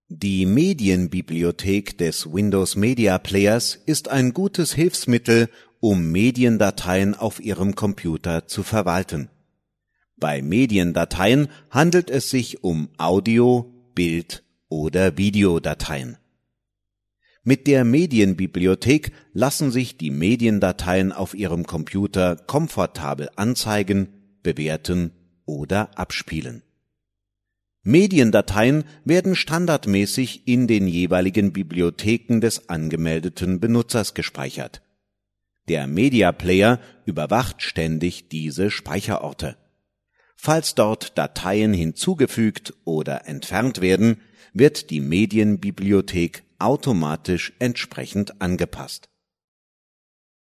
Die Medienbibliothek des Windows Media Players ist ein gutes Hilfsmittel, um Mediendateien auf Ihrem Computer zu verwalten. Bei Mediendateien handelt es sich um Audio-, Bild- oder Videodateien. Mit der Medienbibliothek lassen sich die Mediendateien auf Ihrem Computer komfortabel anzeigen, bewerten oder abspielen. Mediendateien werden standardmäßig in den jeweiligen Bibliotheken des angemeldeten Benutzers gespeichert. Der Media Player überwacht ständig diese Speicherorte. Falls dort Dateien hinzugefügt oder entfernt werden, wird die Medienbibliothek automatisch entsprechend angepasst.